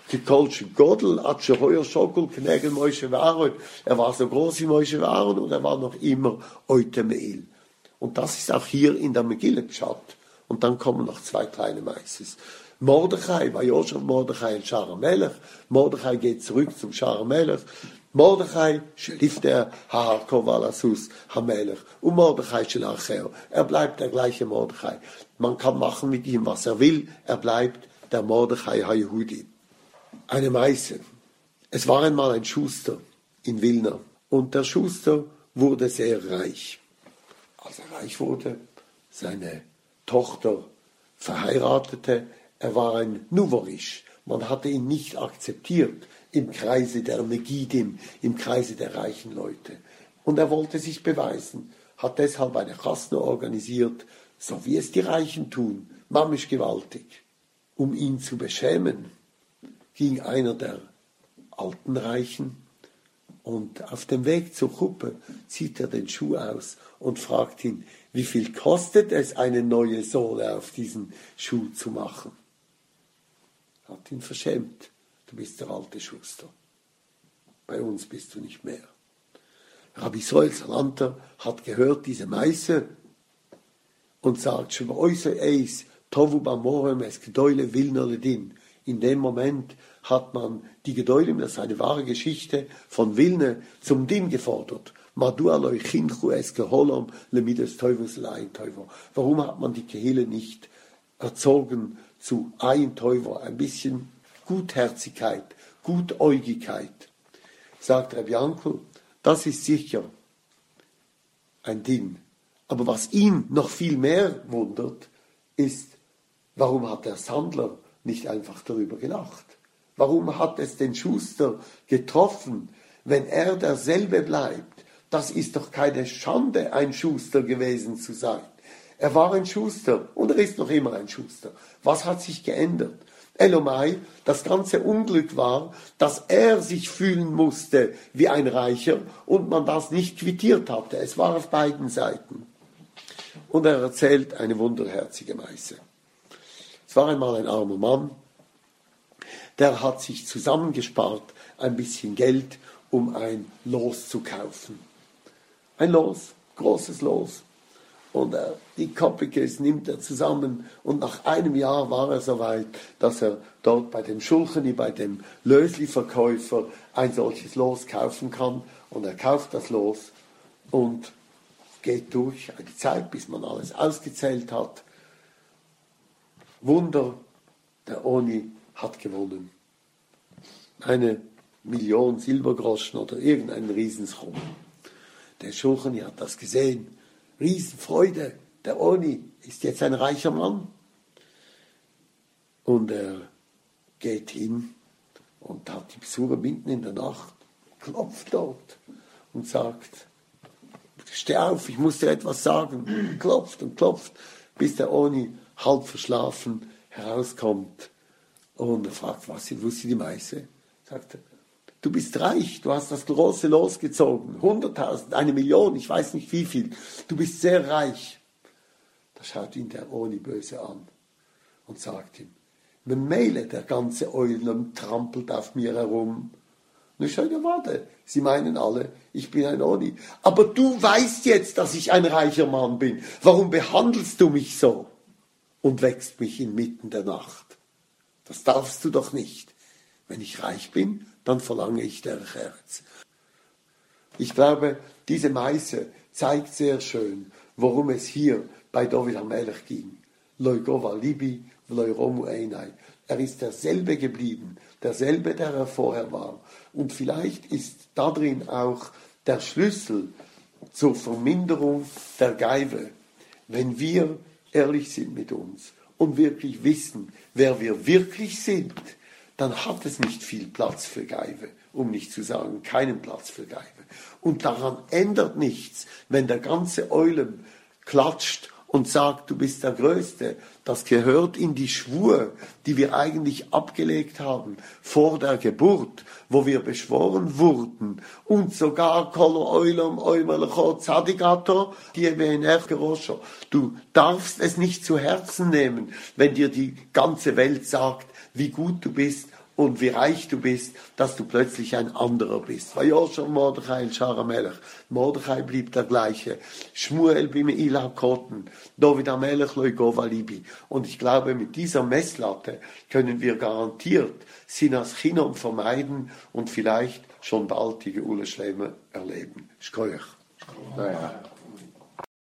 Er war so groß wie Moshe und Aaron und er war noch immer Oite Meil. Und das ist auch hier in der Megillah Pshat. Und dann kommen noch 2 kleine Meises. Mordechai, bei Josef Mordechai und Shar HaMelech. Mordechai geht zurück zum Shar HaMelech. Mordechai, schlift der Ha'arkov Alasus HaMelech. Und Mordechai Shelacheo. Er bleibt der gleiche Mordechai. Man kann machen mit ihm, was er will. Er bleibt der Mordechai HaYehudi. Eine Meise. Es war einmal ein Schuster in Wilna. Und der Schuster wurde sehr reich. Als er reich wurde, seine Tochter verheiratete, er war ein Nuvorisch. Man hatte ihn nicht akzeptiert im Kreise der Megidim, im Kreise der reichen Leute. Und er wollte sich beweisen, hat deshalb eine Chasna organisiert, so wie es die Reichen tun, mamisch gewaltig. Um ihn zu beschämen, ging einer der alten Reichen und auf dem Weg zur Kuppe zieht er den Schuh aus und fragt ihn, wie viel kostet es, eine neue Sohle auf diesen Schuh zu machen? Hat ihn verschämt. Du bist der alte Schuster. Bei uns bist du nicht mehr. Rabbi Israel Salanter hat gehört diese Meise und sagt, Tovu bamorem es Gedoyle Wilner ledin. In dem Moment hat man die Gedolim, das ist eine wahre Geschichte, von Wilne zum Din gefordert. Warum hat man die Kehille nicht erzogen zu ein Teuver, ein bisschen Gutherzigkeit, Gutäugigkeit? Sagt Rabbi Yankel, das ist sicher ein Din. Aber was ihn noch viel mehr wundert, ist, warum hat der Sandler nicht einfach darüber gelacht? Warum hat es den Schuster getroffen, wenn er derselbe bleibt? Das ist doch keine Schande, ein Schuster gewesen zu sein. Er war ein Schuster und er ist noch immer ein Schuster. Was hat sich geändert? Elomai, das ganze Unglück war, dass er sich fühlen musste wie ein Reicher und man das nicht quittiert hatte. Es war auf beiden Seiten. Und er erzählt eine wunderherzige Meise. Es war einmal ein armer Mann, der hat sich zusammengespart, ein bisschen Geld, um ein Los zu kaufen. Ein Los, großes Los. Und die Kopikes nimmt er zusammen und nach einem Jahr war er soweit, dass er dort bei dem Schulcheni, bei dem Lösli-Verkäufer ein solches Los kaufen kann. Und er kauft das Los und geht durch eine Zeit, bis man alles ausgezählt hat. Wunder, der Oni hat gewonnen. 1 Million Silbergroschen oder irgendein Riesenschrum. Der Schulcheni hat das gesehen. Riesenfreude, der Oni ist jetzt ein reicher Mann. Und er geht hin und hat die Besucher mitten in der Nacht, klopft dort und sagt, steh auf, ich muss dir etwas sagen. Klopft und klopft, bis der Oni halb verschlafen herauskommt. Und er fragt, wo ist die Meise? Sagt er, du bist reich, du hast das große Los gezogen, 100.000, 1 Million, ich weiß nicht wie viel. Du bist sehr reich. Da schaut ihn der Oni böse an und sagt ihm, Meile, der ganze Eulen trampelt auf mir herum. Und ich sage, ja, warte, sie meinen alle, ich bin ein Oni. Aber du weißt jetzt, dass ich ein reicher Mann bin. Warum behandelst du mich so? Und wächst mich inmitten der Nacht. Das darfst du doch nicht. Wenn ich reich bin, dann verlange ich der Herz. Ich glaube, diese Meise zeigt sehr schön, worum es hier bei David HaMelech ging. Loi gova libi, loi romu einai. Er ist derselbe geblieben, derselbe, der er vorher war. Und vielleicht ist darin auch der Schlüssel zur Verminderung der Geive, wenn wir ehrlich sind mit uns und wirklich wissen, wer wir wirklich sind, dann hat es nicht viel Platz für Geive, um nicht zu sagen, keinen Platz für Geive. Und daran ändert nichts, wenn der ganze Eulen klatscht und sagt, du bist der Größte. Das gehört in die Schwur, die wir eigentlich abgelegt haben vor der Geburt, wo wir beschworen wurden und sogar du darfst es nicht zu Herzen nehmen, wenn dir die ganze Welt sagt, wie gut du bist und wie reich du bist, dass du plötzlich ein anderer bist. Vayosher Mordechai el Shar HaMelech. Mordechai blieb der gleiche. Shmuel b'Me'il HaKoten. David HaMelech lo gova libi. Und ich glaube, mit dieser Messlatte können wir garantiert Sinas Chinom vermeiden und vielleicht schon bald die Geule Schleme erleben. Shkoyach.